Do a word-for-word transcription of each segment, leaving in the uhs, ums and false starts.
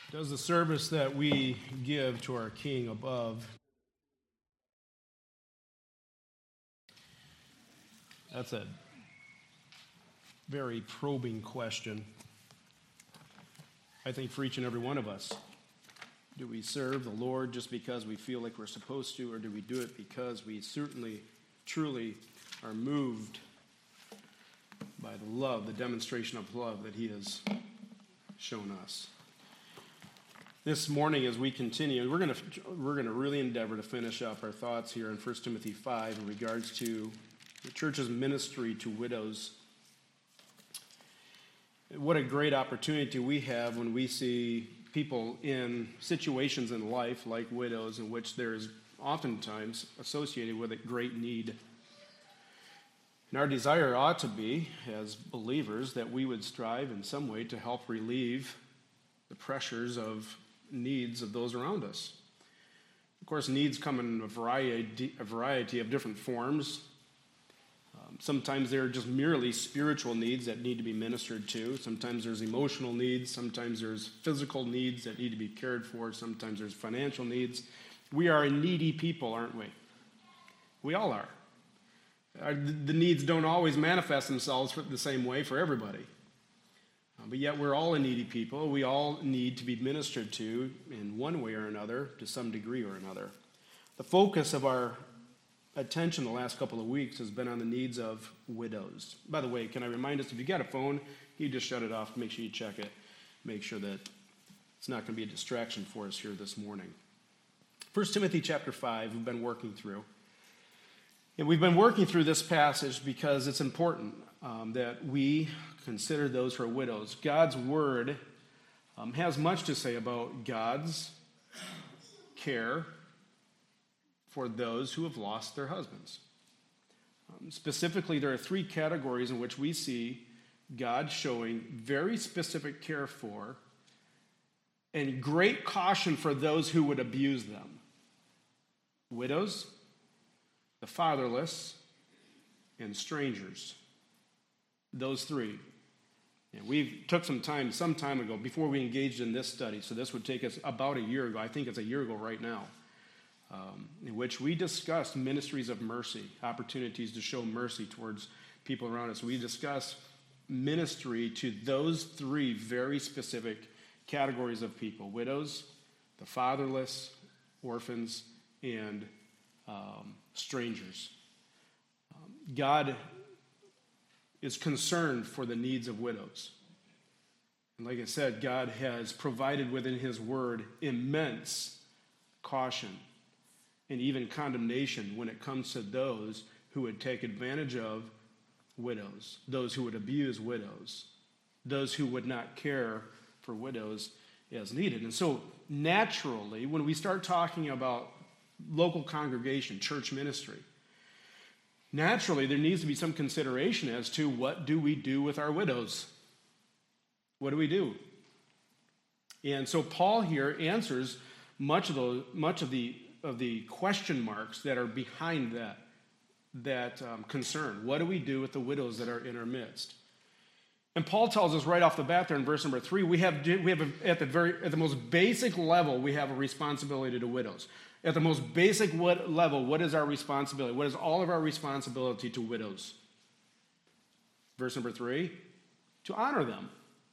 Does the service that we give to our King above, that's a very probing question, I think, for each and every one of us. Do we serve the Lord just because we feel like we're supposed to, or do we do it because we certainly, truly are moved by the love, the demonstration of love that He has shown us? This morning, as we continue, we're going to we're going to really endeavor to finish up our thoughts here in First Timothy five in regards to the church's ministry to widows. What a great opportunity we have when we see people in situations in life like widows, in which there is oftentimes associated with a great need. And our desire ought to be, as believers, that we would strive in some way to help relieve the pressures of needs of those around us. Of course, needs come in a variety, a variety of different forms. Um, sometimes they're just merely spiritual needs that need to be ministered to. Sometimes there's emotional needs. Sometimes there's physical needs that need to be cared for. Sometimes there's financial needs. We are a needy people, aren't we? We all are. Our, the needs don't always manifest themselves the same way for everybody. But yet we're all a needy people. We all need to be ministered to in one way or another, to some degree or another. The focus of our attention the last couple of weeks has been on the needs of widows. By the way, can I remind us, if you got a phone, you just shut it off. Make sure you check it. Make sure that it's not going to be a distraction for us here this morning. First Timothy chapter five, we've been working through. And we've been working through this passage because it's important um, that we consider those who are widows. God's word um, has much to say about God's care for those who have lost their husbands. Um, specifically, there are three categories in which we see God showing very specific care for and great caution for those who would abuse them. Widows, the fatherless, and strangers. Those three. And we took some time, some time ago, before we engaged in this study, so this would take us about a year ago, I think it's a year ago right now, um, in which we discussed ministries of mercy, opportunities to show mercy towards people around us. We discussed ministry to those three very specific categories of people: widows, the fatherless, orphans, and um, strangers. Um, God is concerned for the needs of widows. And like I said, God has provided within His word immense caution and even condemnation when it comes to those who would take advantage of widows, those who would abuse widows, those who would not care for widows as needed. And so naturally, when we start talking about local congregation, church ministry, naturally, there needs to be some consideration as to what do we do with our widows? What do we do? And so Paul here answers much of the much of the of the question marks that are behind that that um, concern. What do we do with the widows that are in our midst? And Paul tells us right off the bat there in verse number three, we have we have a, at the very at the most basic level, we have a responsibility to widows. At the most basic what level, what is our responsibility? What is all of our responsibility to widows? Verse number three, to honor them.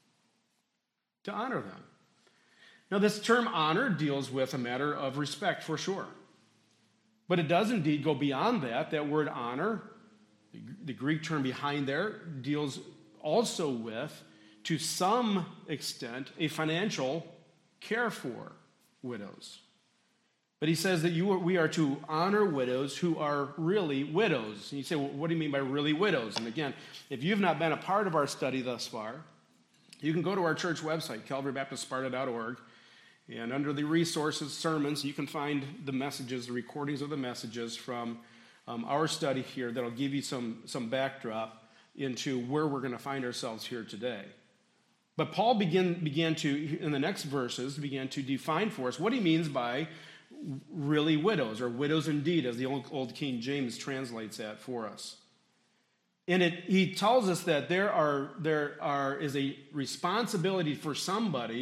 To honor them. Now, this term honor deals with a matter of respect for sure. But it does indeed go beyond that. That word honor, the Greek term behind there, deals also with, to some extent, a financial care for widows. But he says that you are, we are to honor widows who are really widows. And you say, well, what do you mean by really widows? And again, if you've not been a part of our study thus far, you can go to our church website, calvary baptist sparta dot org, and under the resources, sermons, you can find the messages, the recordings of the messages from um, our study here that'll give you some, some backdrop into where we're going to find ourselves here today. But Paul begin, began to, in the next verses, began to define for us what he means by really widows, or widows indeed, as the old, old King James translates that for us. And it, he tells us that there are there are is a responsibility for somebody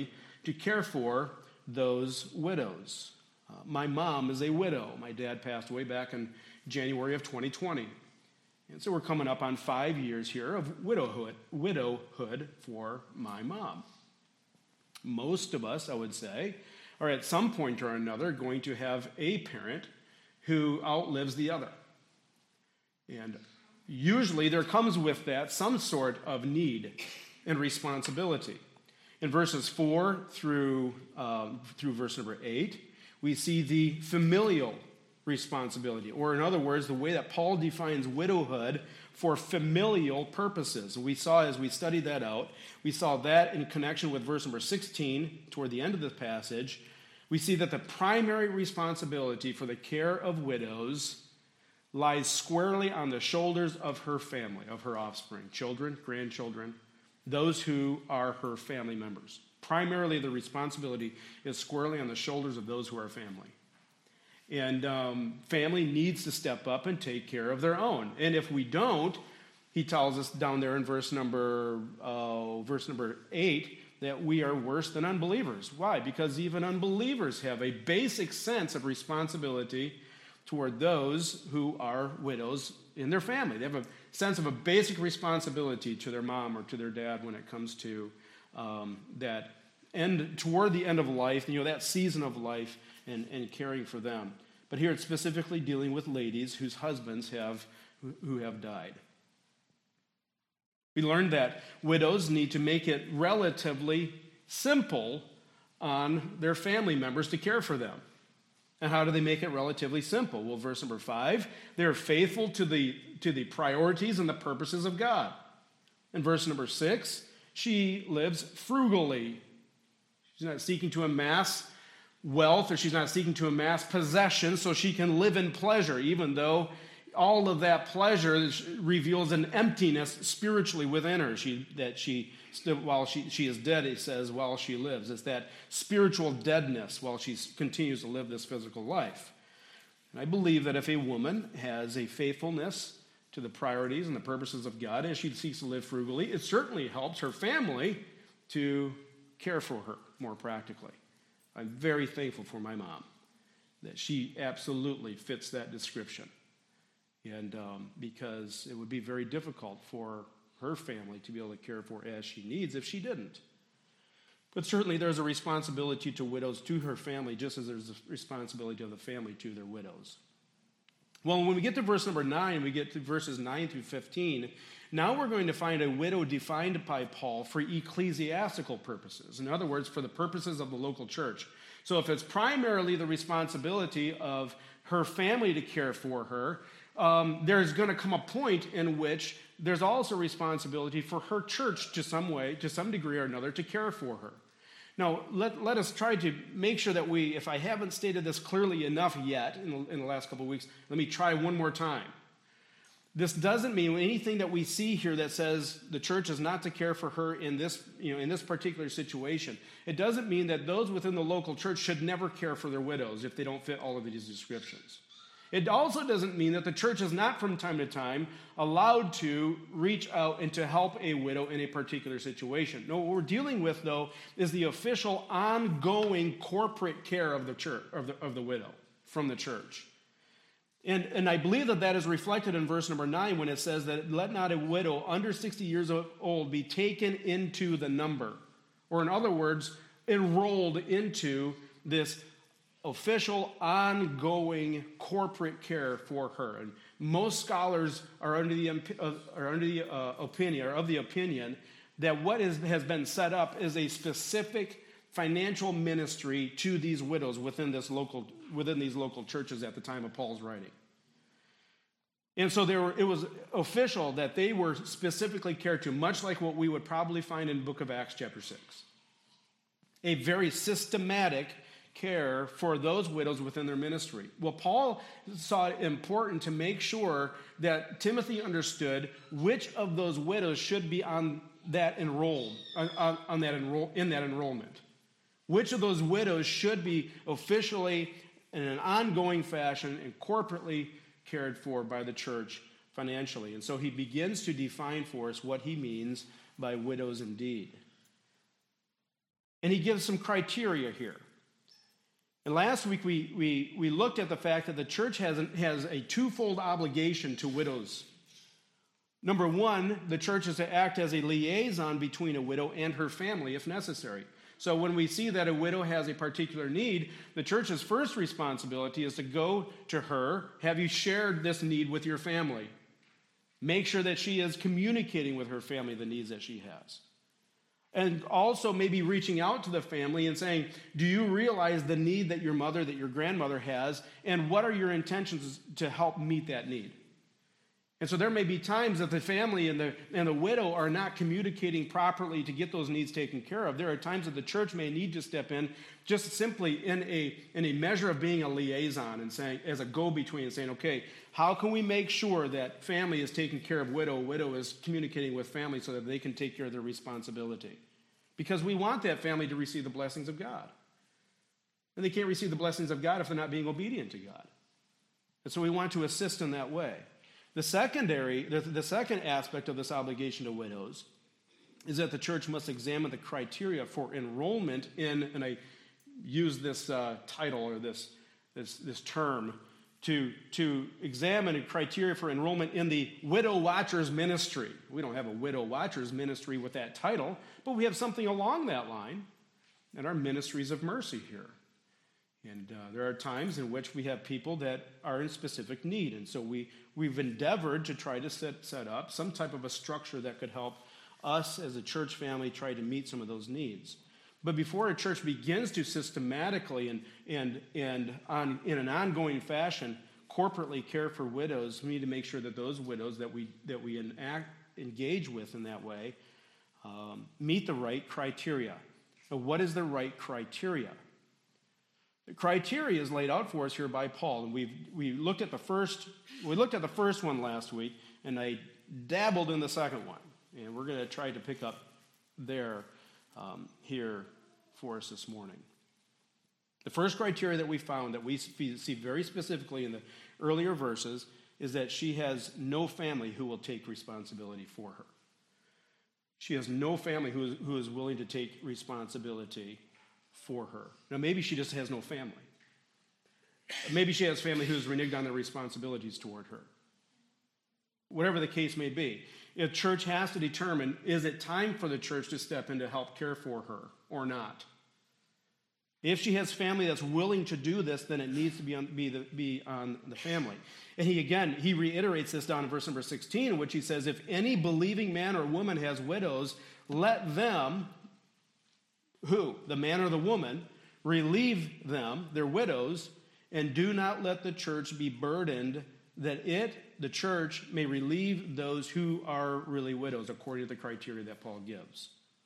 to care for those widows. Uh, my mom is a widow. My dad passed away back in January of twenty twenty. And so we're coming up on five years here of widowhood, widowhood for my mom. Most of us, I would say, are at some point or another going to have a parent who outlives the other. And usually there comes with that some sort of need and responsibility. In verses four through, um, through verse number eight, we see the familial responsibility, or in other words, the way that Paul defines widowhood for familial purposes. And we saw, as we studied that out, we saw that in connection with verse number sixteen, toward the end of this passage. We see that the primary responsibility for the care of widows lies squarely on the shoulders of her family, of her offspring, children, grandchildren, those who are her family members. Primarily, the responsibility is squarely on the shoulders of those who are family. And um, family needs to step up and take care of their own. And if we don't, he tells us down there in verse number uh, verse number eight that we are worse than unbelievers. Why? Because even unbelievers have a basic sense of responsibility toward those who are widows in their family. They have a sense of a basic responsibility to their mom or to their dad when it comes to um, that end, toward the end of life, you know, that season of life, and, and caring for them. But here it's specifically dealing with ladies whose husbands have who have died. We learned that widows need to make it relatively simple on their family members to care for them. And how do they make it relatively simple? Well, verse number five, they're faithful to the, to the priorities and the purposes of God. In verse number six, she lives frugally. She's not seeking to amass wealth, or she's not seeking to amass possessions so she can live in pleasure, even though all of that pleasure reveals an emptiness spiritually within her. She, that she, while she, she is dead, it says, while she lives. It's that spiritual deadness while she continues to live this physical life. And I believe that if a woman has a faithfulness to the priorities and the purposes of God as she seeks to live frugally, it certainly helps her family to care for her more practically. I'm very thankful for my mom, that she absolutely fits that description. And um, because it would be very difficult for her family to be able to care for as she needs if she didn't. But certainly there's a responsibility to widows to her family, just as there's a responsibility of the family to their widows. Well, when we get to verse number nine, we get to verses nine through fifteen. Now we're going to find a widow defined by Paul for ecclesiastical purposes. In other words, for the purposes of the local church. So if it's primarily the responsibility of her family to care for her, um, there's going to come a point in which there's also responsibility for her church to some way, to some degree or another, to care for her. Now, let, let us try to make sure that we, if I haven't stated this clearly enough yet in the, in the last couple of weeks, let me try one more time. This doesn't mean anything that we see here that says the church is not to care for her in this, you know, in this particular situation. It doesn't mean that those within the local church should never care for their widows if they don't fit all of these descriptions. It also doesn't mean that the church is not from time to time allowed to reach out and to help a widow in a particular situation. No, what we're dealing with, though, is the official ongoing corporate care of the church, of the, of the widow from the church. And, and I believe that that is reflected in verse number nine when it says that let not a widow under sixty years old be taken into the number. Or in other words, enrolled into this official, ongoing corporate care for her. And most scholars are under the, are under the uh, opinion, or of the opinion, that what is, has been set up is a specific financial ministry to these widows within this local, within these local churches at the time of Paul's writing. And so there were, it was official that they were specifically cared to, much like what we would probably find in the book of Acts chapter six. A very systematic care for those widows within their ministry. Well, Paul saw it important to make sure that Timothy understood which of those widows should be on that enrolled, on, on that enroll, in that enrollment. Which of those widows should be officially, in an ongoing fashion, and corporately cared for by the church financially. And so he begins to define for us what he means by widows indeed. And he gives some criteria here. And last week we, we, we looked at the fact that the church has, an, has a twofold obligation to widows. Number one, the church is to act as a liaison between a widow and her family if necessary. So when we see that a widow has a particular need, the church's first responsibility is to go to her. Have you shared this need with your family? Make sure that she is communicating with her family the needs that she has. And also maybe reaching out to the family and saying, do you realize the need that your mother, that your grandmother has, and what are your intentions to help meet that need? And so there may be times that the family and the, and the widow are not communicating properly to get those needs taken care of. There are times that the church may need to step in just simply in a, in a measure of being a liaison and saying, as a go-between, and saying, okay, how can we make sure that family is taking care of widow, widow is communicating with family so that they can take care of their responsibility? Because we want that family to receive the blessings of God. And they can't receive the blessings of God if they're not being obedient to God. And so we want to assist in that way. The secondary, the, the second aspect of this obligation to widows is that the church must examine the criteria for enrollment in, and I use this uh, title or this, this, this term, to, to examine a criteria for enrollment in the Widow Watchers Ministry. We don't have a Widow Watchers Ministry with that title, but we have something along that line in our ministries of mercy here. And uh, there are times in which we have people that are in specific need. And so we, we've endeavored to try to set, set up some type of a structure that could help us as a church family try to meet some of those needs. But before a church begins to systematically and, and, and on, in an ongoing fashion corporately care for widows, we need to make sure that those widows that we, that we enact, engage with in that way um, meet the right criteria. So what is the right criteria? The criteria is laid out for us here by Paul, and we've we looked at the first we looked at the first one last week, and I dabbled in the second one, and we're going to try to pick up there um, here for us this morning. The first criteria that we found that we see very specifically in the earlier verses is that she has no family who will take responsibility for her. She has no family who is, who is willing to take responsibility for her. Now, maybe she just has no family. Maybe she has family who's reneged on their responsibilities toward her. Whatever the case may be, if church has to determine, is it time for the church to step in to help care for her or not? If she has family that's willing to do this, then it needs to be on, be, the, be on the family. And he, again, he reiterates this down in verse number sixteen, in which he says, if any believing man or woman has widows, let them, who? The man or the woman, relieve them, their widows, and do not let the church be burdened, that it, the church, may relieve those who are really widows, according to the criteria that Paul gives.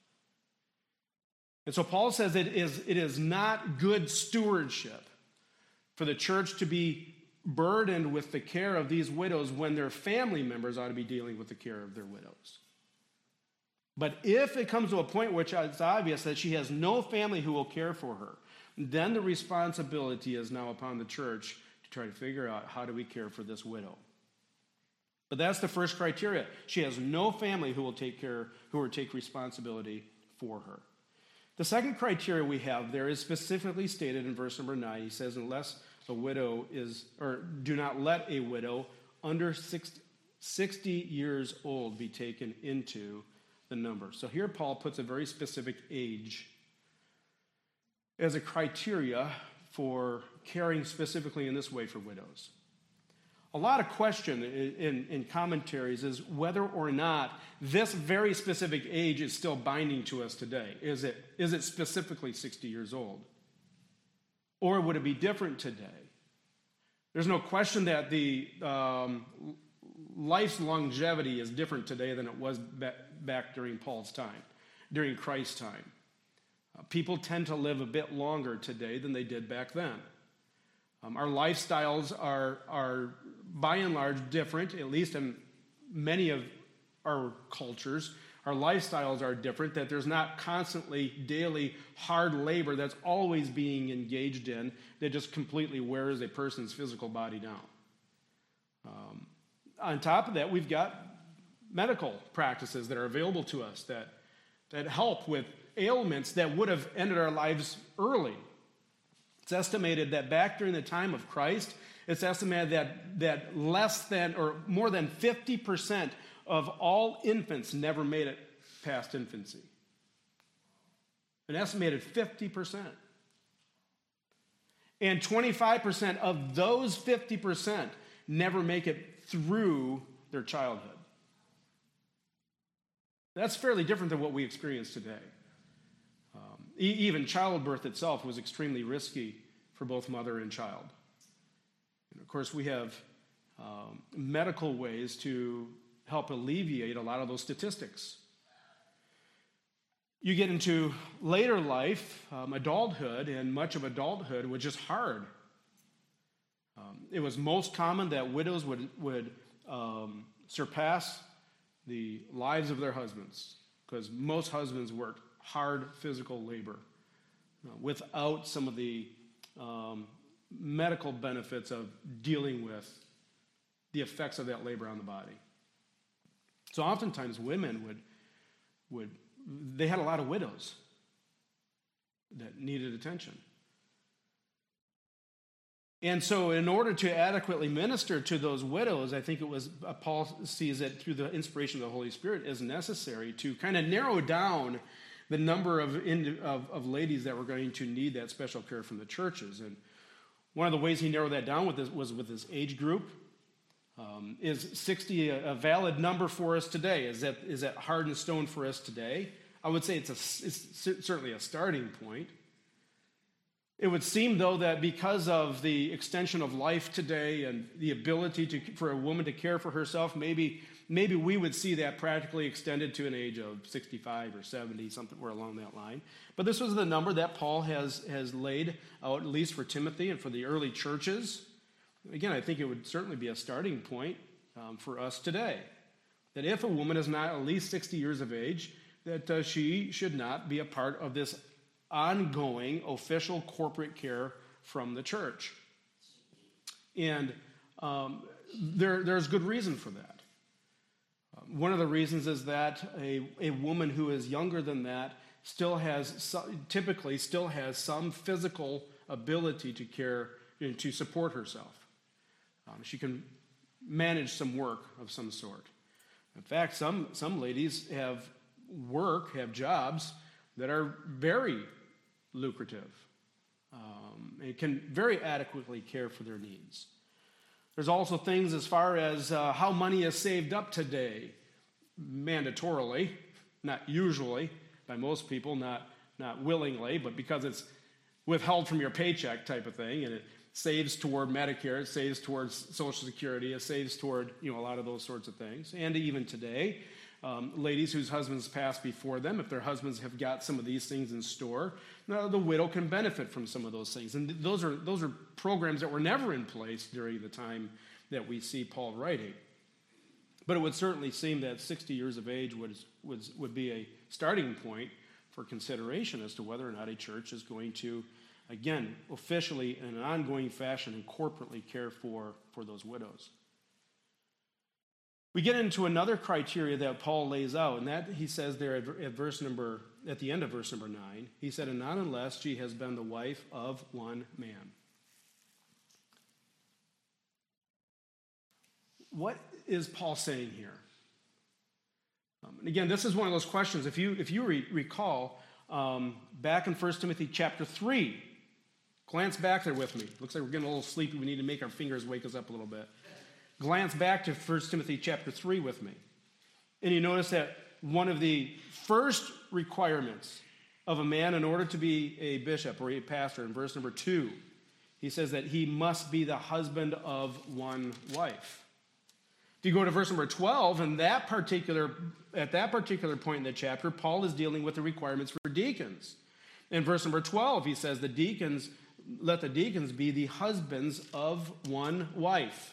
And so Paul says it is, it is not good stewardship for the church to be burdened with the care of these widows when their family members ought to be dealing with the care of their widows. But if it comes to a point which it's obvious that she has no family who will care for her, then the responsibility is now upon the church to try to figure out, how do we care for this widow? But that's the first criteria. She has no family who will take care, who will take responsibility for her. The second criteria we have there is specifically stated in verse number nine. He says, unless a widow is, or do not let a widow under sixty years old be taken into the number. So here Paul puts a very specific age as a criteria for caring specifically in this way for widows. A lot of question in, in, in commentaries is whether or not this very specific age is still binding to us today. Is it, is it specifically sixty years old? Or would it be different today? There's no question that the um, life's longevity is different today than it was back, back during Paul's time, during Christ's time. Uh, people tend to live a bit longer today than they did back then. Um, our lifestyles are, are by and large different, at least in many of our cultures. Our lifestyles are different, that there's not constantly daily hard labor that's always being engaged in that just completely wears a person's physical body down. Um, on top of that, we've got medical practices that are available to us that, that help with ailments that would have ended our lives early. It's estimated that back during the time of Christ, it's estimated that, that less than or more than fifty percent of all infants never made it past infancy. An estimated fifty percent. And twenty-five percent of those fifty percent never make it through their childhood. That's fairly different than what we experience today. Um, e- even childbirth itself was extremely risky for both mother and child. And of course, we have um, medical ways to help alleviate a lot of those statistics. You get into later life, um, adulthood, and much of adulthood was just hard. Um, it was most common that widows would, would um, surpass the lives of their husbands, because most husbands worked hard physical labor uh, without some of the um, medical benefits of dealing with the effects of that labor on the body. So oftentimes women would, would they had a lot of widows that needed attention. And so in order to adequately minister to those widows, I think it was, uh, Paul sees it through the inspiration of the Holy Spirit as necessary to kind of narrow down the number of, in, of, of ladies that were going to need that special care from the churches. And one of the ways he narrowed that down with this, was with his age group. Um, is sixty a, a valid number for us today? Is that, is that hard and stone for us today? I would say it's, a, it's certainly a starting point. It would seem, though, that because of the extension of life today and the ability to, for a woman to care for herself, maybe, maybe we would see that practically extended to an age of sixty-five or seventy, something along that line. But this was the number that Paul has, has laid out, at least for Timothy and for the early churches. Again, I think it would certainly be a starting point um, for us today, that if a woman is not at least sixty years of age, that uh, she should not be a part of this ongoing official corporate care from the church. And um, there, there's good reason for that. Um, one of the reasons is that a, a woman who is younger than that still has, some, typically still has some physical ability to care, you know, to support herself. Um, she can manage some work of some sort. In fact, some, some ladies have work, have jobs that are very lucrative um, and can very adequately care for their needs. There's also things as far as uh, how money is saved up today, mandatorily, not usually, by most people, not, not willingly, but because it's withheld from your paycheck type of thing, and it saves toward Medicare, it saves towards Social Security, it saves toward, you know, a lot of those sorts of things. And even today, um, ladies whose husbands passed before them, if their husbands have got some of these things in store, now the widow can benefit from some of those things. And those are those are programs that were never in place during the time that we see Paul writing. But it would certainly seem that sixty years of age would, would, would be a starting point for consideration as to whether or not a church is going to, again, officially in an ongoing fashion and corporately care for, for those widows. We get into another criteria that Paul lays out, and that he says there at, at verse number, at the end of verse number nine, he said, "And not unless she has been the wife of one man." What is Paul saying here? Um, and again, this is one of those questions. If you if you re- recall, um, back in First Timothy chapter three, glance back there with me. Looks like we're getting a little sleepy. We need to make our fingers wake us up a little bit. Glance back to First Timothy chapter three with me. And you notice that one of the first requirements of a man in order to be a bishop or a pastor, in verse number two, he says that he must be the husband of one wife. If you go to verse number twelve, and that particular, at that particular point in the chapter, Paul is dealing with the requirements for deacons. In verse number twelve, he says the deacons, let the deacons be the husbands of one wife.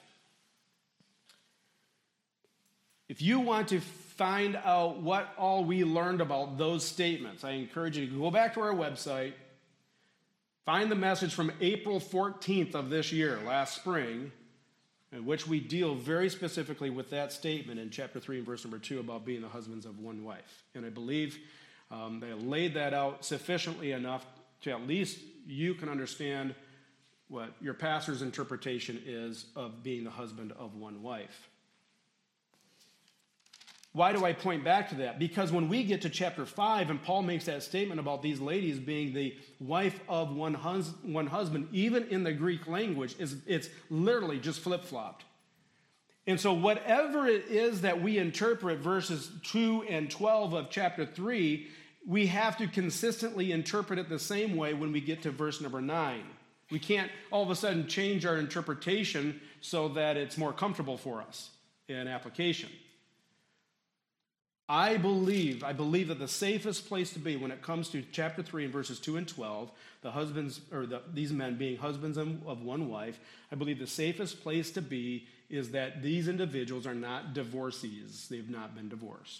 If you want to find out what all we learned about those statements, I encourage you to go back to our website, find the message from April fourteenth of this year, last spring, in which we deal very specifically with that statement in chapter three and verse number two about being the husbands of one wife. And I believe Um, they laid that out sufficiently enough to at least you can understand what your pastor's interpretation is of being the husband of one wife. Why do I point back to that? Because when we get to chapter five and Paul makes that statement about these ladies being the wife of one, hus- one husband, even in the Greek language, is it's literally just flip-flopped. And so whatever it is that we interpret verses two and twelve of chapter three, we have to consistently interpret it the same way when we get to verse number nine. We can't all of a sudden change our interpretation so that it's more comfortable for us in application. I believe, I believe that the safest place to be when it comes to chapter three and verses two and twelve, the husbands, or the, these men being husbands of one wife, I believe the safest place to be is that these individuals are not divorcees. They've not been divorced.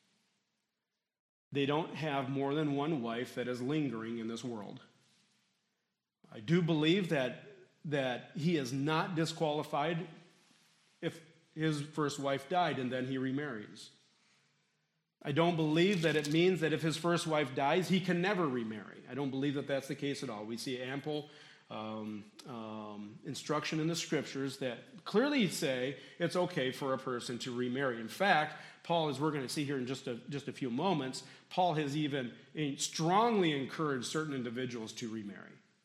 They don't have more than one wife that is lingering in this world. I do believe that, that he is not disqualified if his first wife died and then he remarries. I don't believe that it means that if his first wife dies, he can never remarry. I don't believe that that's the case at all. We see ample um, um, instruction in the scriptures that clearly say it's okay for a person to remarry. In fact, Paul, as we're going to see here in just a, just a few moments, Paul has even strongly encouraged certain individuals to remarry.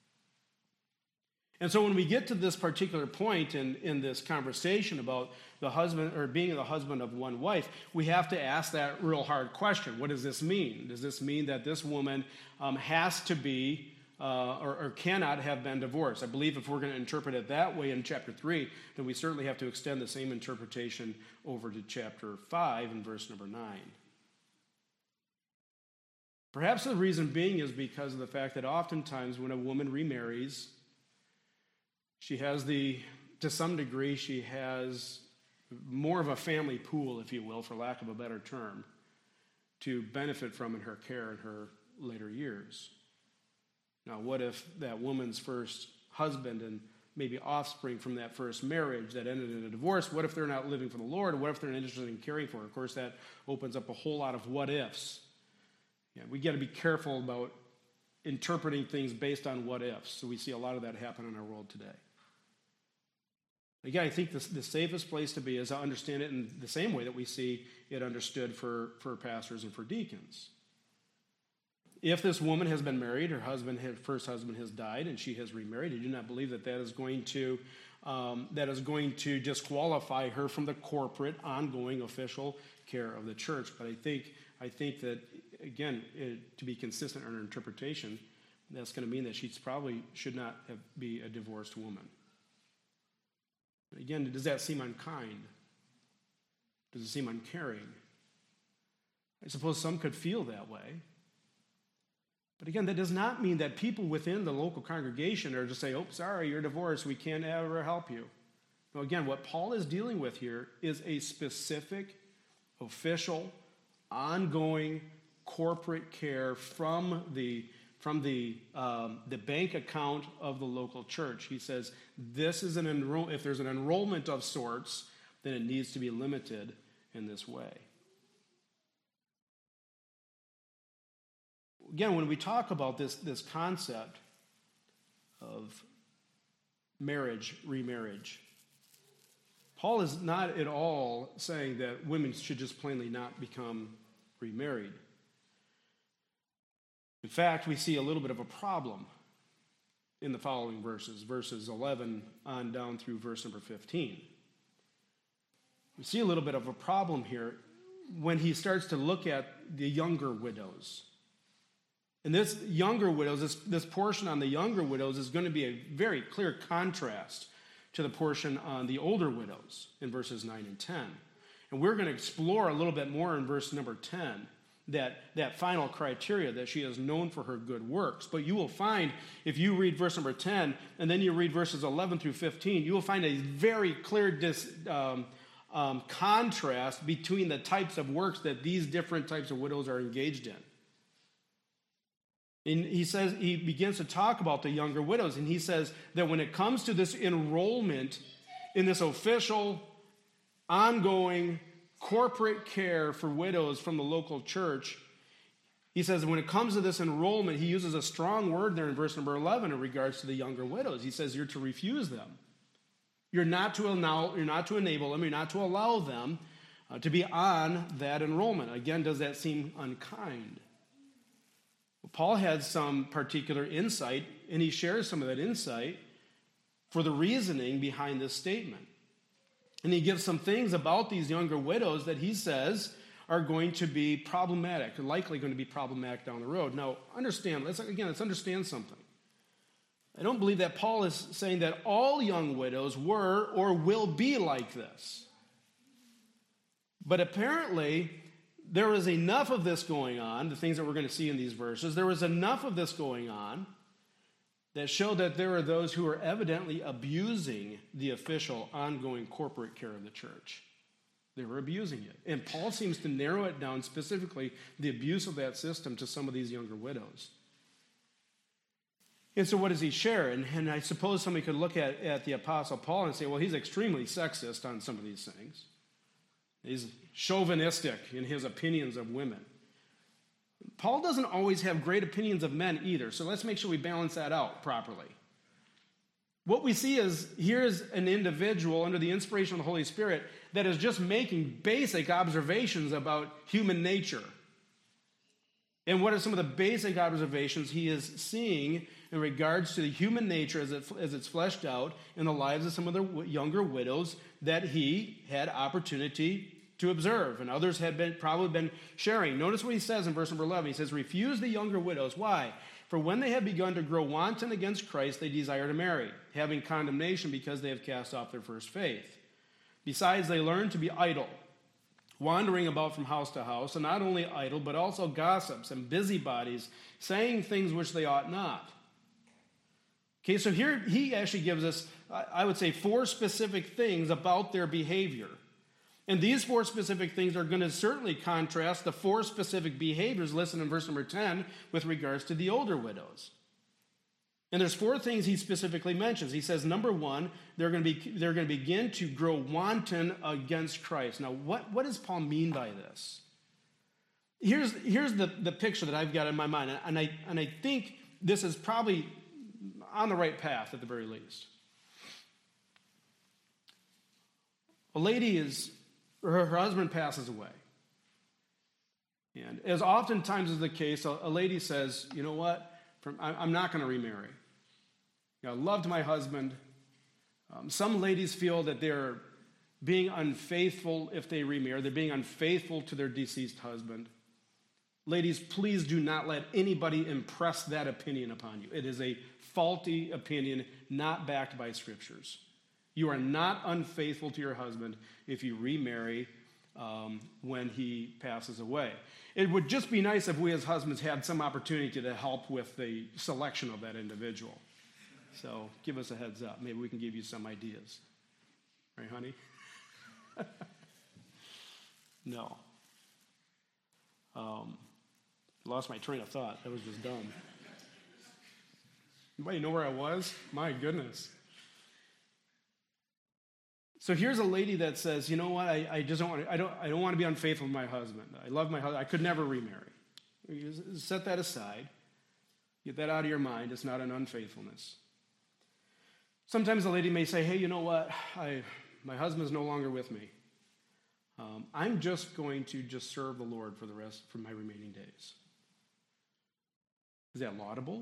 And so when we get to this particular point in, in this conversation about the husband or being the husband of one wife, we have to ask that real hard question. What does this mean? Does this mean that this woman um, has to be uh, or, or cannot have been divorced? I believe if we're going to interpret it that way in chapter three, then we certainly have to extend the same interpretation over to chapter five and verse number nine. Perhaps the reason being is because of the fact that oftentimes when a woman remarries, she has the, to some degree, she has more of a family pool, if you will, for lack of a better term, to benefit from in her care in her later years. Now, what if that woman's first husband and maybe offspring from that first marriage that ended in a divorce, what if they're not living for the Lord? What if they're not interested in caring for her? Of course, that opens up a whole lot of what ifs. Yeah, we got to be careful about interpreting things based on what ifs. So we see a lot of that happen in our world today. Again, I think the, the safest place to be is to understand it in the same way that we see it understood for, for pastors and for deacons. If this woman has been married, her husband, her first husband has died, and she has remarried, I do not believe that that is going to um, that is going to disqualify her from the corporate, ongoing, official care of the church. But I think I think that again, it, to be consistent in her interpretation, that's going to mean that she probably should not have, be a divorced woman. Again, does that seem unkind? Does it seem uncaring? I suppose some could feel that way. But again, that does not mean that people within the local congregation are just say, oh, sorry, you're divorced, we can't ever help you. No, again, what Paul is dealing with here is a specific, official, ongoing corporate care from the from the um, the bank account of the local church. He says this is an enroll. If there's an enrollment of sorts, then it needs to be limited in this way. Again, when we talk about this this concept of marriage, remarriage, Paul is not at all saying that women should just plainly not become remarried. In fact, we see a little bit of a problem in the following verses, verses eleven on down through verse number fifteen. We see a little bit of a problem here when he starts to look at the younger widows. And this younger widows, this, this portion on the younger widows is going to be a very clear contrast to the portion on the older widows in verses nine and ten. And we're going to explore a little bit more in verse number ten. That, that final criteria that she is known for her good works. But you will find, if you read verse number ten, and then you read verses eleven through fifteen, you will find a very clear dis, um, um, contrast between the types of works that these different types of widows are engaged in. And he says, he begins to talk about the younger widows, and he says that when it comes to this enrollment in this official, ongoing, corporate care for widows from the local church, He says when it comes to this enrollment, he uses a strong word there in verse number eleven in regards to the younger widows. He says you're to refuse them. You're not to allow, you're not to enable them, you're not to allow them uh, to be on that enrollment. Again, does that seem unkind? Well, Paul had some particular insight, and he shares some of that insight for the reasoning behind this statement. And he gives some things about these younger widows that he says are going to be problematic, likely going to be problematic down the road. Now, understand, let's, again, let's understand something. I don't believe that Paul is saying that all young widows were or will be like this. But apparently, there was enough of this going on, the things that we're going to see in these verses, there was enough of this going on that show that there are those who are evidently abusing the official, ongoing corporate care of the church. They were abusing it. And Paul seems to narrow it down specifically, the abuse of that system, to some of these younger widows. And so what does he share? And, and I suppose somebody could look at, at the Apostle Paul and say, well, he's extremely sexist on some of these things. He's chauvinistic in his opinions of women. Paul doesn't always have great opinions of men either, so let's make sure we balance that out properly. What we see is, here's an individual under the inspiration of the Holy Spirit that is just making basic observations about human nature. And what are some of the basic observations he is seeing in regards to the human nature as, it, as it's fleshed out in the lives of some of the younger widows that he had opportunity to observe, and others had been probably been sharing. Notice what he says in verse number eleven. He says, refuse the younger widows. Why? For when they have begun to grow wanton against Christ, they desire to marry, having condemnation because they have cast off their first faith. Besides, they learn to be idle, wandering about from house to house, and not only idle, but also gossips and busybodies, saying things which they ought not. Okay, so here he actually gives us, I would say, four specific things about their behavior. And these four specific things are going to certainly contrast the four specific behaviors listed in verse number ten with regards to the older widows. And there's four things he specifically mentions. He says, number one, they're going to be they're going to begin to grow wanton against Christ. Now, what, what does Paul mean by this? Here's, here's the, the picture that I've got in my mind, and I, and I think this is probably on the right path at the very least. A lady is, her, her husband passes away. And as oftentimes is the case, a, a lady says, you know what, From, I, I'm not going to remarry. You know, I loved my husband. Um, some ladies feel that they're being unfaithful if they remarry. They're being unfaithful to their deceased husband. Ladies, please do not let anybody impress that opinion upon you. It is a faulty opinion, not backed by scriptures. You are not unfaithful to your husband if you remarry um, when he passes away. It would just be nice if we as husbands had some opportunity to help with the selection of that individual. So give us a heads up. Maybe we can give you some ideas. Right, honey? No. Um, lost my train of thought. That was just dumb. Anybody know where I was? My goodness. So here's a lady that says, you know what, I, I just don't want to, I don't, I don't want to be unfaithful to my husband. I love my husband. I could never remarry. You set that aside. Get that out of your mind. It's not an unfaithfulness. Sometimes a lady may say, hey, you know what, I, my husband's no longer with me. Um, I'm just going to just serve the Lord for the rest, for my remaining days. Is that laudable?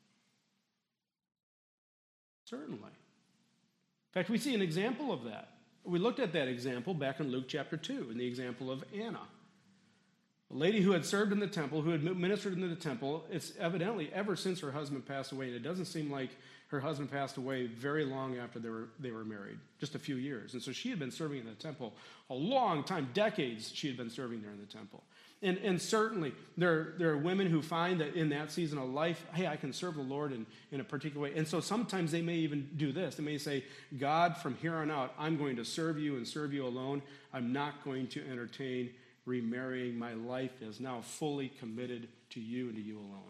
Certainly. In fact, we see an example of that. We looked at that example back in Luke chapter two, in the example of Anna. A lady who had served in the temple, who had ministered in the temple, it's evidently ever since her husband passed away, and it doesn't seem like her husband passed away very long after they were, they were married, just a few years. And so she had been serving in the temple a long time, decades she had been serving there in the temple. And, and certainly there, there are women who find that in that season of life, hey, I can serve the Lord in, in a particular way. And so sometimes they may even do this. They may say, God, from here on out, I'm going to serve you and serve you alone. I'm not going to entertain remarrying. My life is now fully committed to you and to you alone.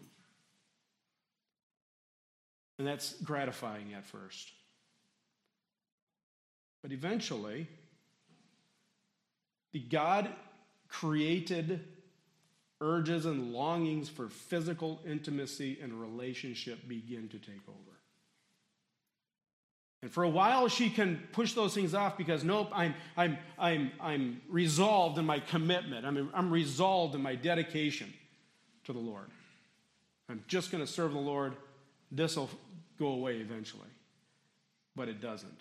And that's gratifying at first. But eventually, the God created urges and longings for physical intimacy and relationship begin to take over. And for a while, she can push those things off because, nope, I'm, I'm, I'm, I'm resolved in my commitment. I'm, I'm resolved in my dedication to the Lord. I'm just going to serve the Lord. This will go away eventually. But it doesn't.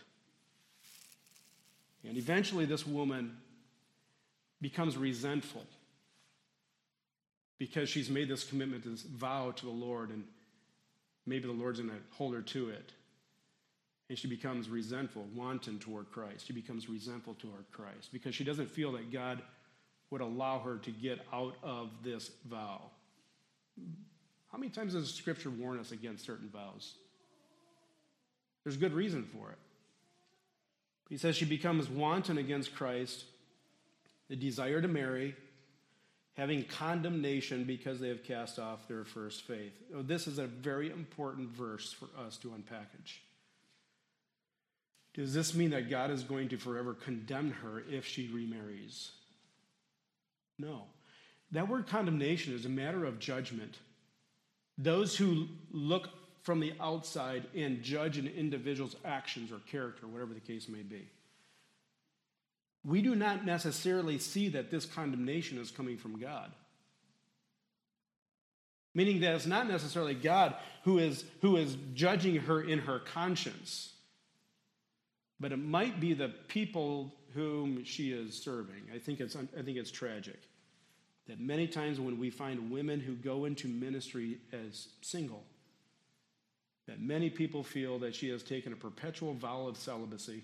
And eventually, this woman becomes resentful because she's made this commitment, this vow to the Lord, and maybe the Lord's going to hold her to it. And she becomes resentful, wanton toward Christ. She becomes resentful toward Christ because she doesn't feel that God would allow her to get out of this vow. How many times does Scripture warn us against certain vows? There's good reason for it. He says she becomes wanton against Christ, the desire to marry, having condemnation because they have cast off their first faith. This is a very important verse for us to unpackage. Does this mean that God is going to forever condemn her if she remarries? No. That word condemnation is a matter of judgment. Those who look from the outside and judge an individual's actions or character, whatever the case may be. We do not necessarily see that this condemnation is coming from God. Meaning that it's not necessarily God who is, who is judging her in her conscience. But it might be the people whom she is serving. I think it's, I think it's tragic that many times when we find women who go into ministry as single, that many people feel that she has taken a perpetual vow of celibacy.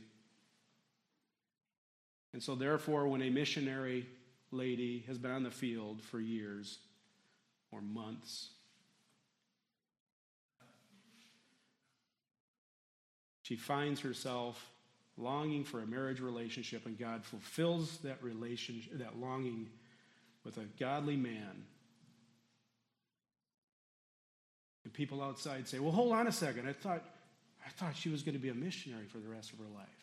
And so therefore, when a missionary lady has been on the field for years or months, she finds herself longing for a marriage relationship, and God fulfills that relationship, that longing with a godly man. And people outside say, well, hold on a second. I thought, I thought she was going to be a missionary for the rest of her life.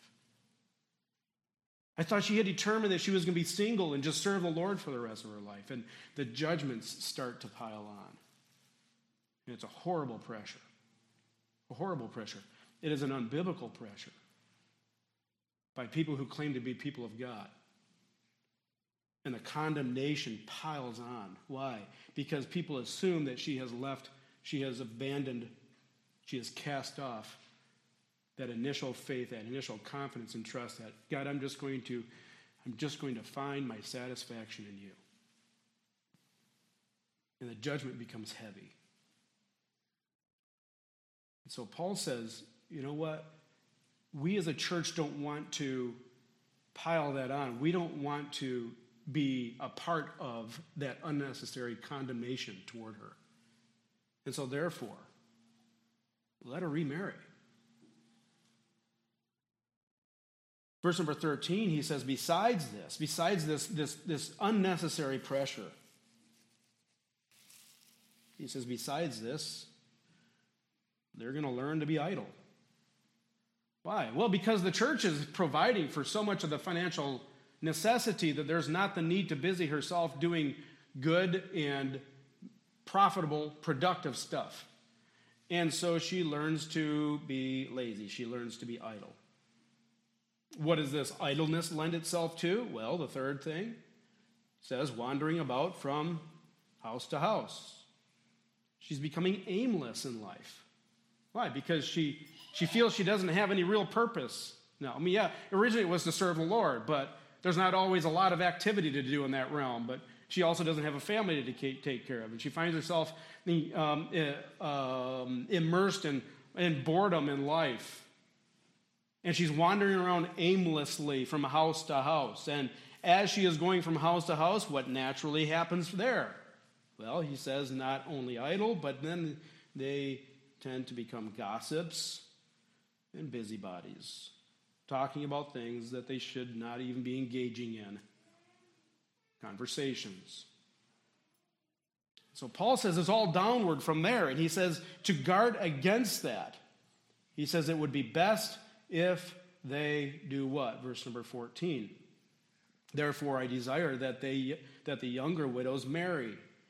I thought she had determined that she was going to be single and just serve the Lord for the rest of her life. And the judgments start to pile on. And it's a horrible pressure. A horrible pressure. It is an unbiblical pressure by people who claim to be people of God. And the condemnation piles on. Why? Because people assume that she has left, she has abandoned, she has cast off that initial faith, that initial confidence and trust that, God, I'm just going to, I'm just going to find my satisfaction in you. And the judgment becomes heavy. And so Paul says, you know what? We as a church don't want to pile that on. We don't want to be a part of that unnecessary condemnation toward her. And so therefore, let her remarry. Verse number thirteen, he says, besides this, besides this, this, this unnecessary pressure, he says, besides this, they're going to learn to be idle. Why? Well, because the church is providing for so much of the financial necessity that there's not the need to busy herself doing good and profitable, productive stuff. And so she learns to be lazy. She learns to be idle. What does this idleness lend itself to? Well, the third thing says wandering about from house to house. She's becoming aimless in life. Why? Because she she feels she doesn't have any real purpose. No, I mean, yeah, originally it was to serve the Lord, but there's not always a lot of activity to do in that realm. But she also doesn't have a family to take care of. And she finds herself um, um, immersed in, in boredom in life. And she's wandering around aimlessly from house to house. And as she is going from house to house, what naturally happens there? Well, he says not only idle, but then they tend to become gossips and busybodies, talking about things that they should not even be engaging in. Conversations. So Paul says it's all downward from there, and he says to guard against that. He says it would be best if they do what? Verse number fourteen. Therefore I desire that they that the younger widows marry,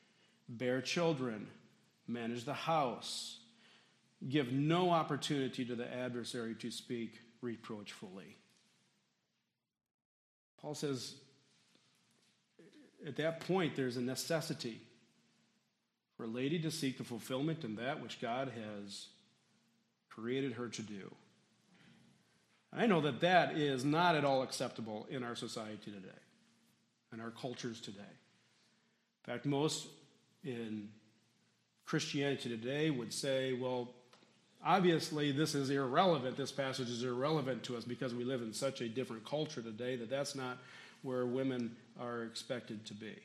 bear children, manage the house, give no opportunity to the adversary to speak reproachfully. Paul says, at that point, there's a necessity for a lady to seek the fulfillment in that which God has created her to do. I know that that is not at all acceptable in our society today, in our cultures today. In fact, most in Christianity today would say, well, obviously this is irrelevant, this passage is irrelevant to us because we live in such a different culture today that that's not where women are expected to be.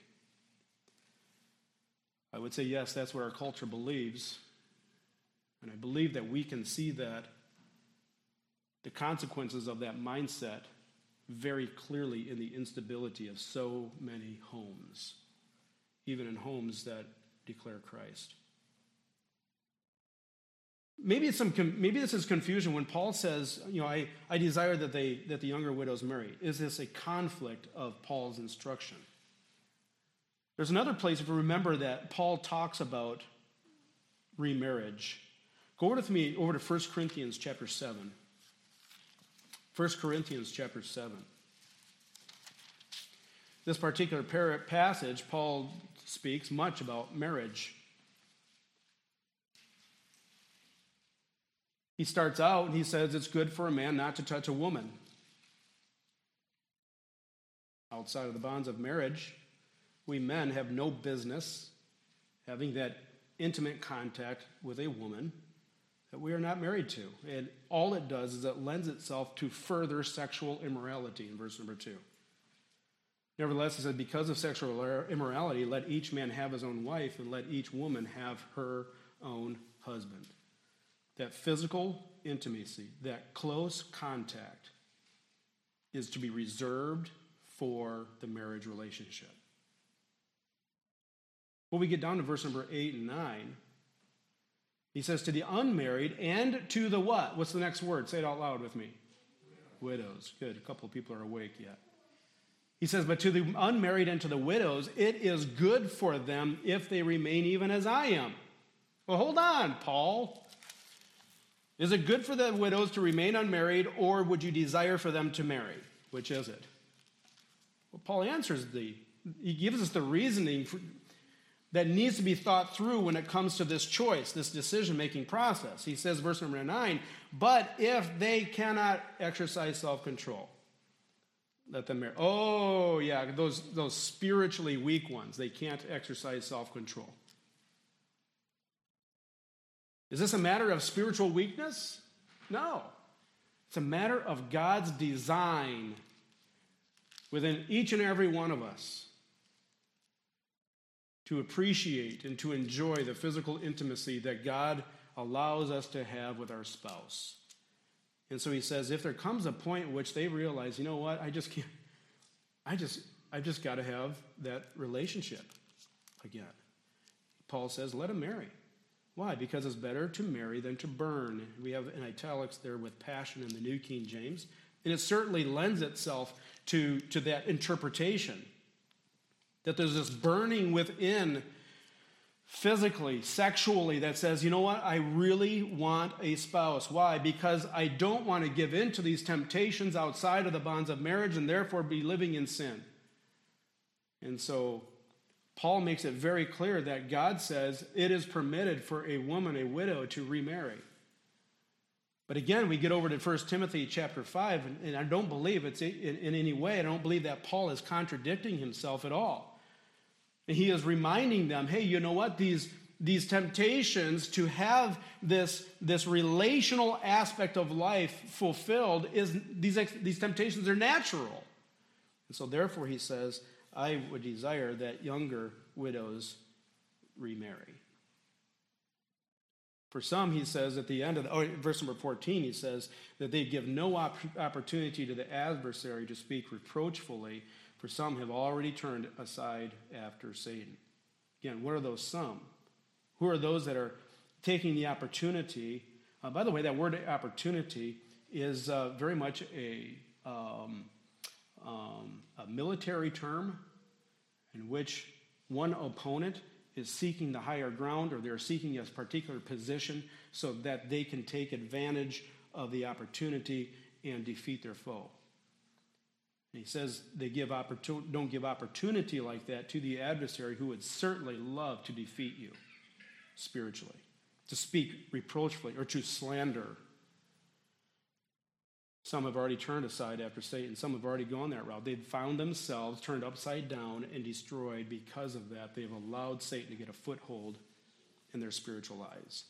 I would say, yes, that's what our culture believes, and I believe that we can see that the consequences of that mindset very clearly in the instability of so many homes, even in homes that declare Christ. Maybe it's some. Maybe this is confusion when Paul says, "You know, I, I desire that they that the younger widows marry." Is this a conflict of Paul's instruction? There's another place, if you remember, that Paul talks about remarriage. Go over with me over to First Corinthians chapter seven. First Corinthians chapter seven. This particular passage, Paul speaks much about marriage. He starts out and he says it's good for a man not to touch a woman. Outside of the bonds of marriage, we men have no business having that intimate contact with a woman that we are not married to. And all it does is it lends itself to further sexual immorality in verse number two. Nevertheless, he said, because of sexual immorality, let each man have his own wife and let each woman have her own husband. That physical intimacy, that close contact is to be reserved for the marriage relationship. When we get down to verse number eight and nine, he says to the unmarried and to the what? What's the next word? Say it out loud with me. Widows. Good. A couple of people are awake yet. He says, but to the unmarried and to the widows, it is good for them if they remain even as I am. Well, hold on, Paul. Is it good for the widows to remain unmarried, or would you desire for them to marry? Which is it? Well, Paul answers the, he gives us the reasoning for, that needs to be thought through when it comes to this choice, this decision-making process. He says, verse number nine, but if they cannot exercise self-control, let them marry. Oh, yeah, those, those spiritually weak ones, they can't exercise self-control. Is this a matter of spiritual weakness? No. It's a matter of God's design within each and every one of us to appreciate and to enjoy the physical intimacy that God allows us to have with our spouse. And so he says, if there comes a point in which they realize, you know what, I just can't, I just, I've just got to have that relationship again. Paul says, let them marry. Why? Because it's better to marry than to burn. We have in italics there with passion in the New King James. And it certainly lends itself to, to that interpretation. That there's this burning within physically, sexually, that says, you know what, I really want a spouse. Why? Because I don't want to give in to these temptations outside of the bonds of marriage and therefore be living in sin. And so Paul makes it very clear that God says it is permitted for a woman, a widow, to remarry. But again, we get over to First Timothy chapter five, and, and I don't believe it's in, in any way, I don't believe that Paul is contradicting himself at all. And he is reminding them, hey, you know what? These, these temptations to have this, this relational aspect of life fulfilled, is these, these temptations are natural. And so therefore he says, I would desire that younger widows remarry. For some, he says at the end of the, oh, verse number fourteen, he says that they give no op- opportunity to the adversary to speak reproachfully, for some have already turned aside after Satan. Again, what are those some? Who are those that are taking the opportunity? Uh, by the way, that word opportunity is uh, very much a um, Um, a military term in which one opponent is seeking the higher ground, or they're seeking a particular position so that they can take advantage of the opportunity and defeat their foe. And he says they give opportun- don't give opportunity like that to the adversary who would certainly love to defeat you spiritually, to speak reproachfully, or to slander. Some have already turned aside after Satan. Some have already gone that route. They've found themselves turned upside down and destroyed because of that. They've allowed Satan to get a foothold in their spiritual lives.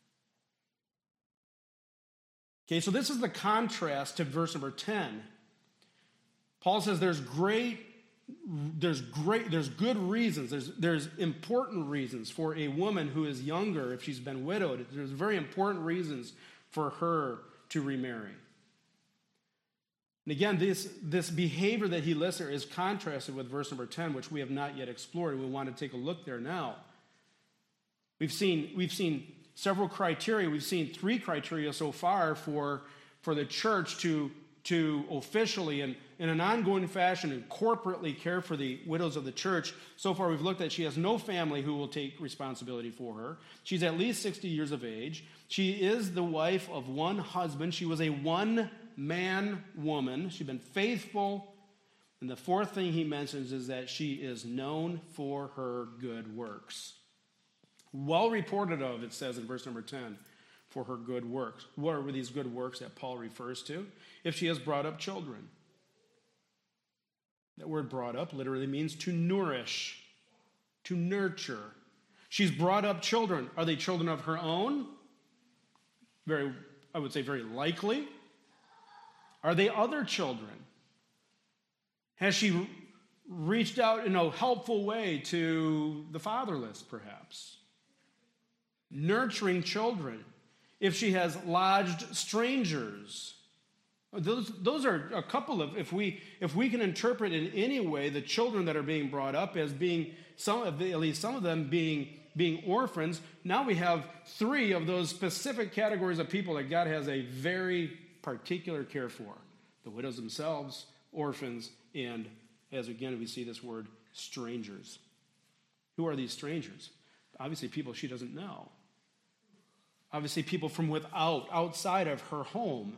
Okay, so this is the contrast to verse number ten. Paul says there's great, there's great, there's good reasons, there's, there's important reasons for a woman who is younger, if she's been widowed. There's very important reasons for her to remarry. And again, this, this behavior that he lists here is contrasted with verse number ten, which we have not yet explored. We want to take a look there now. We've seen, we've seen several criteria. We've seen three criteria so far for, for the church to, to officially and in an ongoing fashion and corporately care for the widows of the church. So far we've looked at she has no family who will take responsibility for her. She's at least sixty years of age. She is the wife of one husband. She was a one-man woman. She'd been faithful. And the fourth thing he mentions is that she is known for her good works. Well reported of, it says in verse number ten, for her good works. What are these good works that Paul refers to? If she has brought up children. That word brought up literally means to nourish, to nurture. She's brought up children. Are they children of her own? Very, I would say very likely. Are they other children? Has she reached out in a helpful way to the fatherless, perhaps? Nurturing children. If she has lodged strangers. Those, those are a couple of, if we if we can interpret in any way the children that are being brought up as being, some of the, at least some of them being, being orphans, now we have three of those specific categories of people that God has a very particular care for. The widows themselves, orphans, and, as again we see this word, strangers. Who are these strangers? Obviously people she doesn't know. Obviously people from without, outside of her home.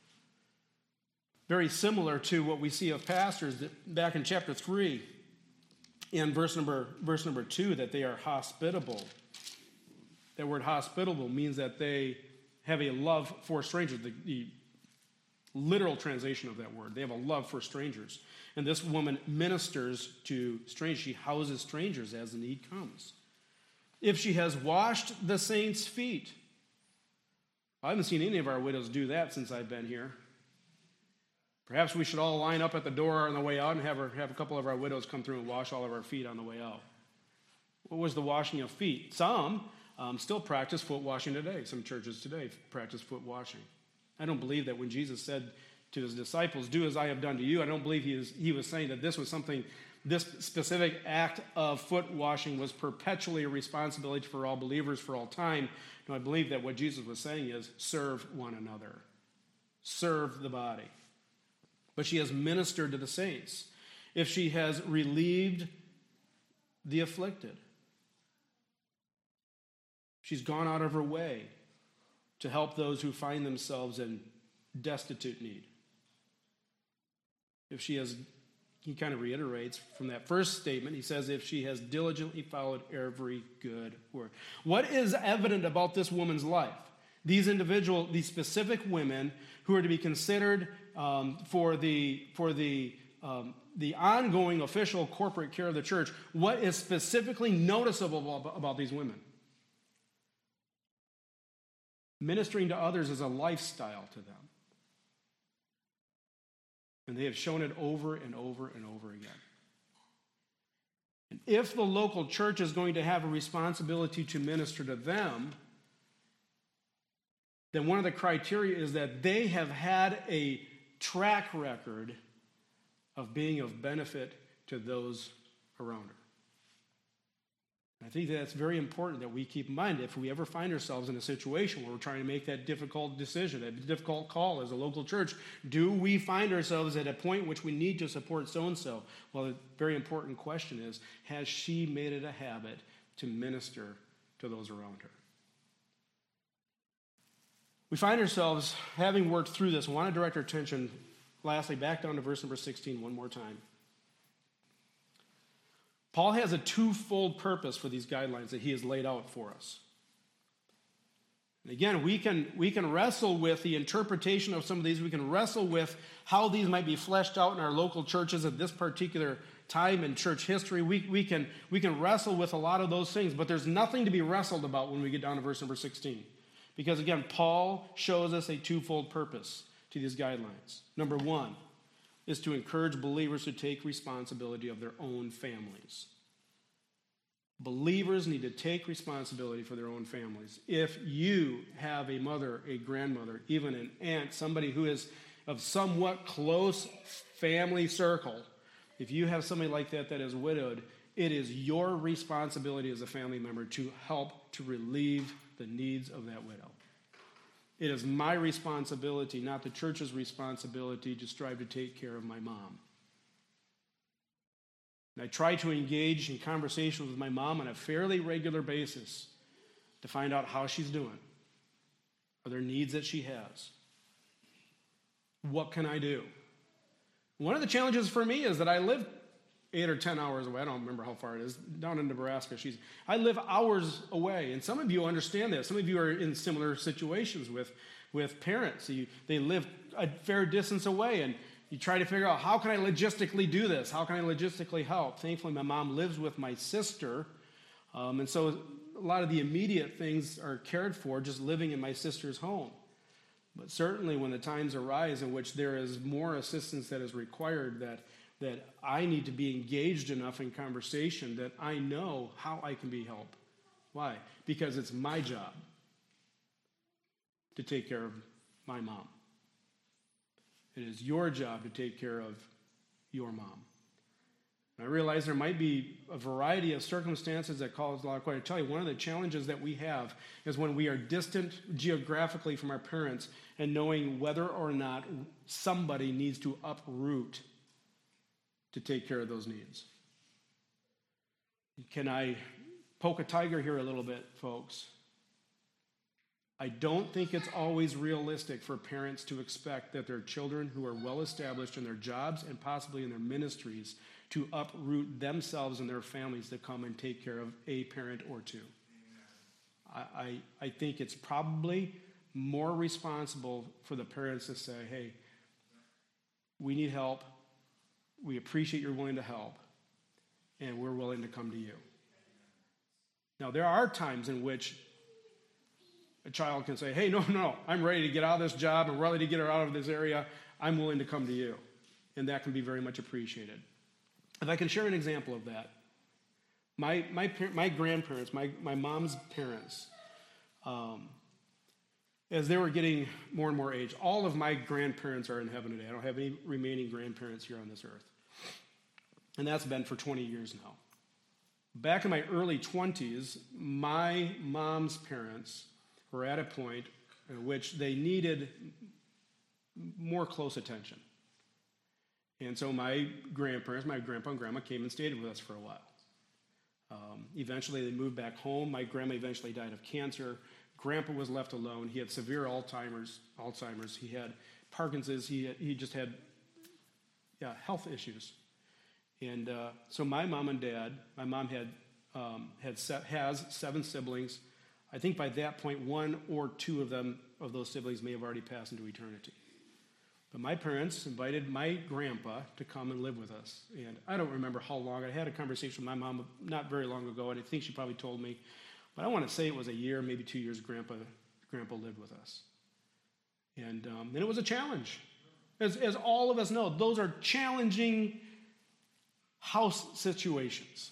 Very similar to what we see of pastors back in chapter three and verse number, verse number two, that they are hospitable. That word hospitable means that they have a love for strangers. The, the literal translation of that word. They have a love for strangers. And this woman ministers to strangers. She houses strangers as the need comes. If she has washed the saints' feet. I haven't seen any of our widows do that since I've been here. Perhaps we should all line up at the door on the way out and have, her, have a couple of our widows come through and wash all of our feet on the way out. What was the washing of feet? Some um, still practice foot washing today. Some churches today practice foot washing. I don't believe that when Jesus said to his disciples, do as I have done to you, I don't believe he, is, he was saying that this was something, this specific act of foot washing was perpetually a responsibility for all believers for all time. No, I believe that what Jesus was saying is serve one another. Serve the body. But she has ministered to the saints. If she has relieved the afflicted. She's gone out of her way to help those who find themselves in destitute need. If she has, he kind of reiterates from that first statement, he says, if she has diligently followed every good word. What is evident about this woman's life? These individual, these specific women who are to be considered um, for the for the um, the ongoing official corporate care of the church. What is specifically noticeable about, about these women? Ministering to others is a lifestyle to them, and they have shown it over and over and over again. And if the local church is going to have a responsibility to minister to them, then one of the criteria is that they have had a track record of being of benefit to those around her. I think that's very important that we keep in mind if we ever find ourselves in a situation where we're trying to make that difficult decision, a difficult call as a local church. Do we find ourselves at a point in which we need to support so-and-so? Well, a very important question is, has she made it a habit to minister to those around her. We find ourselves, having worked through this, want to direct our attention, lastly, back down to verse number sixteen one more time. Paul has a twofold purpose for these guidelines that he has laid out for us. And again, we can, we can wrestle with the interpretation of some of these. We can wrestle with how these might be fleshed out in our local churches at this particular time in church history. We, we, can, we can wrestle with a lot of those things, but there's nothing to be wrestled about when we get down to verse number sixteen. Because again, Paul shows us a twofold purpose to these guidelines. Number one is to encourage believers to take responsibility of their own families. Believers need to take responsibility for their own families. If you have a mother, a grandmother, even an aunt, somebody who is of somewhat close family circle, if you have somebody like that that is widowed, it is your responsibility as a family member to help to relieve the needs of that widow. It is my responsibility, not the church's responsibility, to strive to take care of my mom. And I try to engage in conversations with my mom on a fairly regular basis to find out how she's doing. Are there needs that she has? What can I do? One of the challenges for me is that I live eight or ten hours away. I don't remember how far it is. Down in Nebraska, she's. I live hours away, and some of you understand that. Some of you are in similar situations with, with parents. You, they live a fair distance away, and you try to figure out, how can I logistically do this? How can I logistically help? Thankfully, my mom lives with my sister, um, and so a lot of the immediate things are cared for just living in my sister's home. But certainly when the times arise in which there is more assistance that is required, that that I need to be engaged enough in conversation that I know how I can be helped. Why? Because it's my job to take care of my mom. It is your job to take care of your mom. And I realize there might be a variety of circumstances that cause a lot of questions. I tell you, one of the challenges that we have is when we are distant geographically from our parents and knowing whether or not somebody needs to uproot to take care of those needs. Can I poke a tiger here a little bit, folks? I don't think it's always realistic for parents to expect that their children who are well established in their jobs and possibly in their ministries to uproot themselves and their families to come and take care of a parent or two. I, I, I think it's probably more responsible for the parents to say, hey, we need help. We appreciate you're willing to help, and we're willing to come to you. Now, there are times in which a child can say, hey, no, no, I'm ready to get out of this job. I'm ready to get her out of this area. I'm willing to come to you. And that can be very much appreciated. If I can share an example of that, my my my grandparents, my, my mom's parents, um, as they were getting more and more age, all of my grandparents are in heaven today. I don't have any remaining grandparents here on this earth. And that's been for twenty years now. Back in my early twenties, my mom's parents were at a point in which they needed more close attention. And so my grandparents, my grandpa and grandma, came and stayed with us for a while. Um, eventually, they moved back home. My grandma eventually died of cancer. Grandpa was left alone. He had severe Alzheimer's. Alzheimer's. He had Parkinson's. He had, he just had yeah, health issues. And uh, so my mom and dad, my mom had um, had se- has seven siblings. I think by that point, one or two of them, of those siblings, may have already passed into eternity. But my parents invited my grandpa to come and live with us. And I don't remember how long. I had a conversation with my mom not very long ago, and I think she probably told me. But I want to say it was a year, maybe two years, Grandpa Grandpa lived with us. And, um, and it was a challenge. As, as all of us know, those are challenging house situations.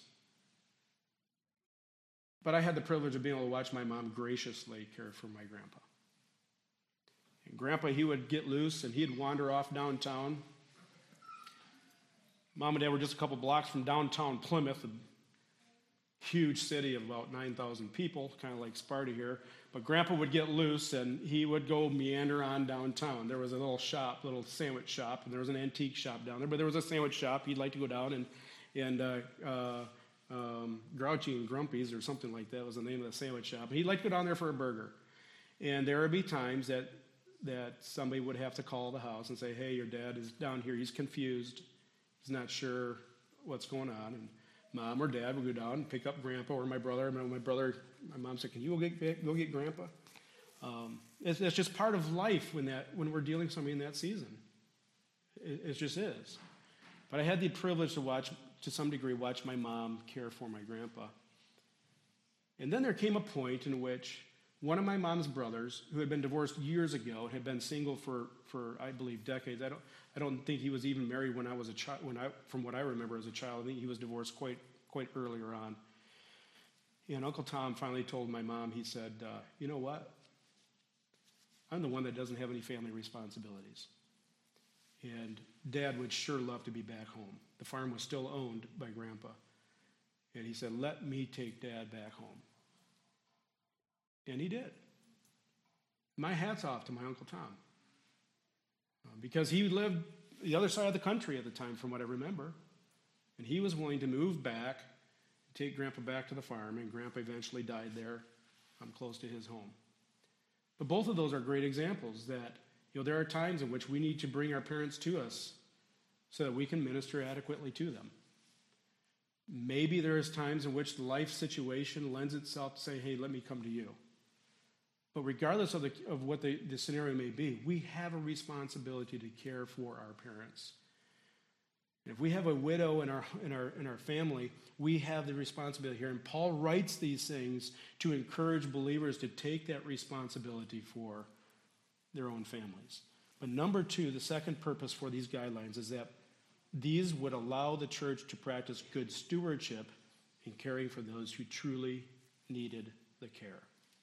But I had the privilege of being able to watch my mom graciously care for my grandpa. And Grandpa, he would get loose and he'd wander off downtown. Mom and Dad were just a couple blocks from downtown Plymouth, a huge city of about nine thousand people, kind of like Sparta here. But Grandpa would get loose and he would go meander on downtown. There was a little shop, little sandwich shop, and there was an antique shop down there. But there was a sandwich shop. He'd like to go down and, and uh, uh, um, Grouchy and Grumpy's or something like that was the name of the sandwich shop. And he'd like to go down there for a burger. And there would be times that, that somebody would have to call the house and say, hey, your dad is down here. He's confused. He's not sure what's going on. And mom or dad would go down and pick up Grandpa or my brother. My, my brother, my mom said, can you go get, go get Grandpa? Um, it's, it's just part of life when, that, when we're dealing with somebody in that season. It, it just is. But I had the privilege to watch, to some degree, watch my mom care for my grandpa. And then there came a point in which one of my mom's brothers, who had been divorced years ago, had been single for, for I believe, decades. I don't, I don't think he was even married when I was a child. When I, from what I remember as a child, I think he was divorced quite, quite earlier on. And Uncle Tom finally told my mom, he said, uh, you know what? I'm the one that doesn't have any family responsibilities. And Dad would sure love to be back home. The farm was still owned by Grandpa. And he said, let me take Dad back home. And he did. My hat's off to my Uncle Tom. Uh, because he lived the other side of the country at the time, from what I remember. And he was willing to move back, take Grandpa back to the farm, and Grandpa eventually died there, um, close to his home. But both of those are great examples that, you know, there are times in which we need to bring our parents to us so that we can minister adequately to them. Maybe there is times in which the life situation lends itself to say, hey, let me come to you. But regardless of, the, of what the, the scenario may be, we have a responsibility to care for our parents. If we have a widow in our, in our, in our family, we have the responsibility here. And Paul writes these things to encourage believers to take that responsibility for their own families. But number two, the second purpose for these guidelines is that these would allow the church to practice good stewardship in caring for those who truly needed the care.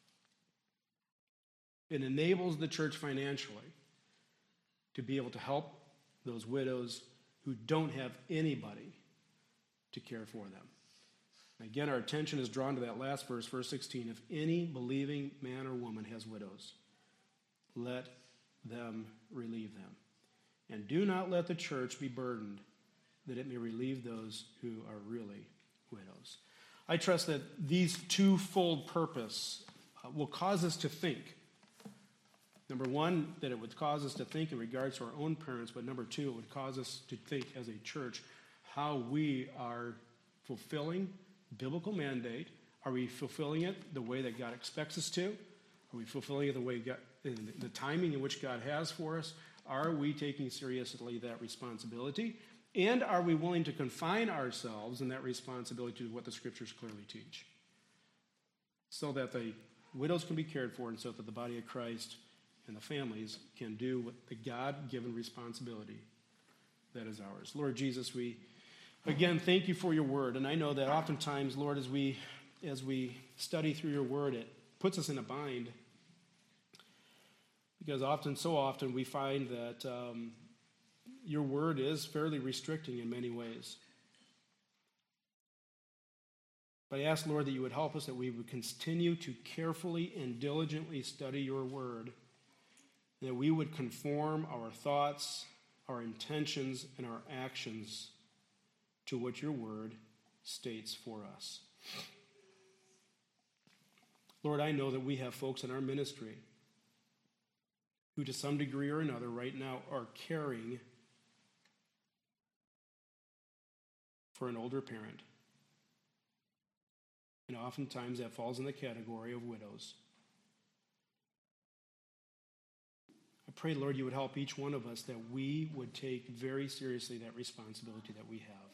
It enables the church financially to be able to help those widows who don't have anybody to care for them. And again, our attention is drawn to that last verse, verse sixteen. If any believing man or woman has widows, let them relieve them. And do not let the church be burdened, that it may relieve those who are really widows. I trust that these twofold purpose uh, will cause us to think. Number one, that it would cause us to think in regards to our own parents, but number two, it would cause us to think as a church how we are fulfilling biblical mandate. Are we fulfilling it the way that God expects us to? Are we fulfilling it the way God, in the timing in which God has for us? Are we taking seriously that responsibility? And are we willing to confine ourselves in that responsibility to what the scriptures clearly teach? So that the widows can be cared for and so that the body of Christ and the families can do what the God-given responsibility that is ours. Lord Jesus, we again thank you for your word. And I know that oftentimes, Lord, as we as we study through your word, it puts us in a bind. Because often, so often, we find that um, your word is fairly restricting in many ways. But I ask, Lord, that you would help us, that we would continue to carefully and diligently study your word, that we would conform our thoughts, our intentions, and our actions to what your word states for us. Lord, I know that we have folks in our ministry who to some degree or another right now are caring for an older parent. And oftentimes that falls in the category of widows. I pray, Lord, you would help each one of us that we would take very seriously that responsibility that we have.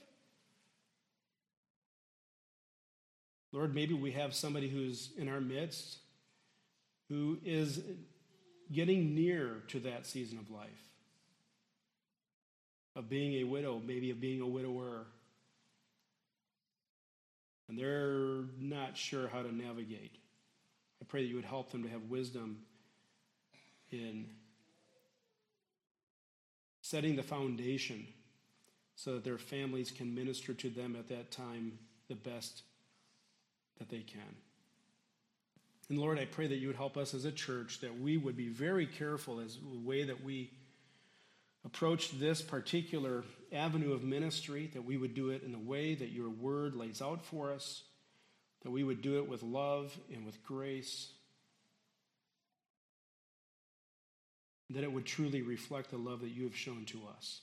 Lord, maybe we have somebody who's in our midst who is getting near to that season of life, of being a widow, maybe of being a widower. And they're not sure how to navigate. I pray that you would help them to have wisdom in setting the foundation so that their families can minister to them at that time the best that they can. And Lord, I pray that you would help us as a church, that we would be very careful as the way that we approach this particular avenue of ministry, that we would do it in a way that your word lays out for us, that we would do it with love and with grace, that it would truly reflect the love that you have shown to us.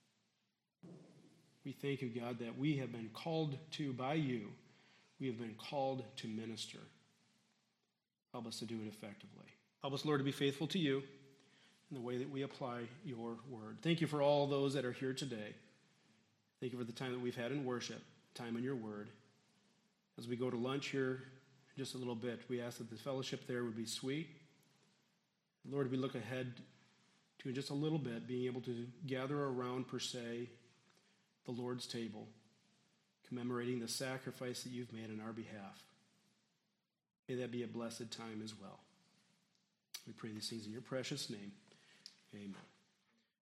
We thank you, God, that we have been called to by you. We have been called to minister. Help us to do it effectively. Help us, Lord, to be faithful to you in the way that we apply your word. Thank you for all those that are here today. Thank you for the time that we've had in worship, time in your word. As we go to lunch here in just a little bit, we ask that the fellowship there would be sweet. Lord, we look ahead to, in just a little bit, being able to gather around, per se, the Lord's table, commemorating the sacrifice that you've made on our behalf. May that be a blessed time as well. We pray these things in your precious name. Amen.